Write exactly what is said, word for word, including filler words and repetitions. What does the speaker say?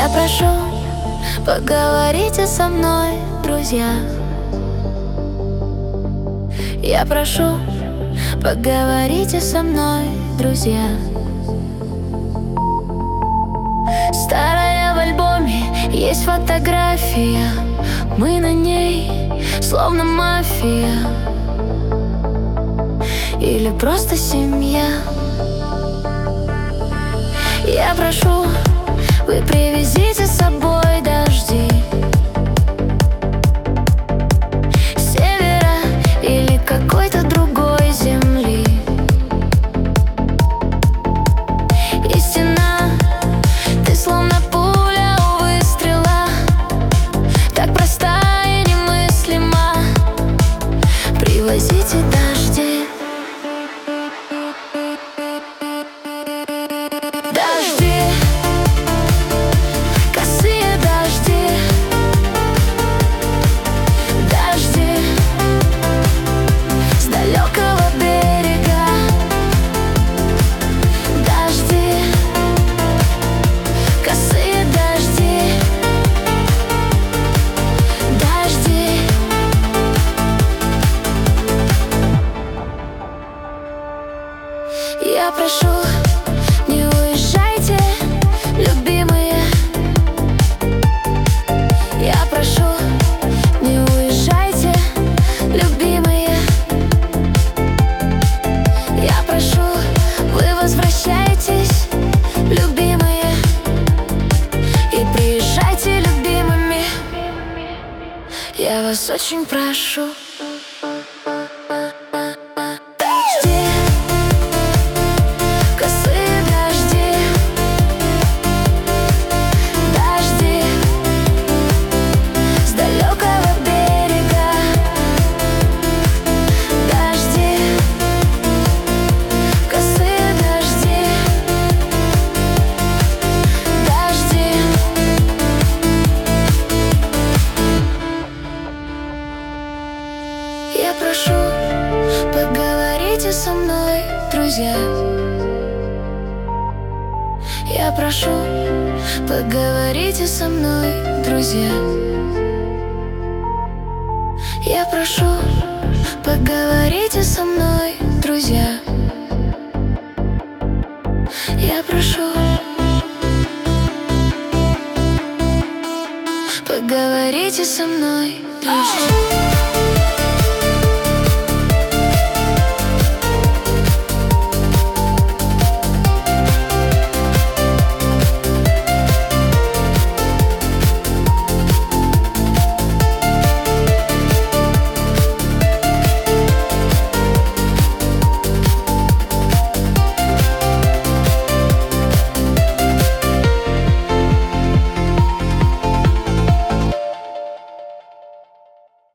Я прошу, поговорите со мной, друзья. Я прошу, поговорите со мной, друзья. Старая в альбоме есть фотография, мы на ней словно мафия или просто семья. Я прошу, вы привезите с собой дожди с севера или какой-то другой земли. И стена, ты словно пуля у выстрела, так проста и немыслима. Привозите дожди. Дожди, косые дожди, дожди с далекого берега, дожди, косые дожди, дожди. Я прошу, не уезжайте, любимые. Я прошу, не уезжайте, любимые. Я прошу, вы возвращайтесь, любимые, и приезжайте, любимыми. Я вас очень прошу. Я прошу, поговорите со мной, друзья. Я прошу, поговорите со мной, друзья. Я прошу, поговорите со мной, друзья. Я прошу, поговорите со мной, друзья.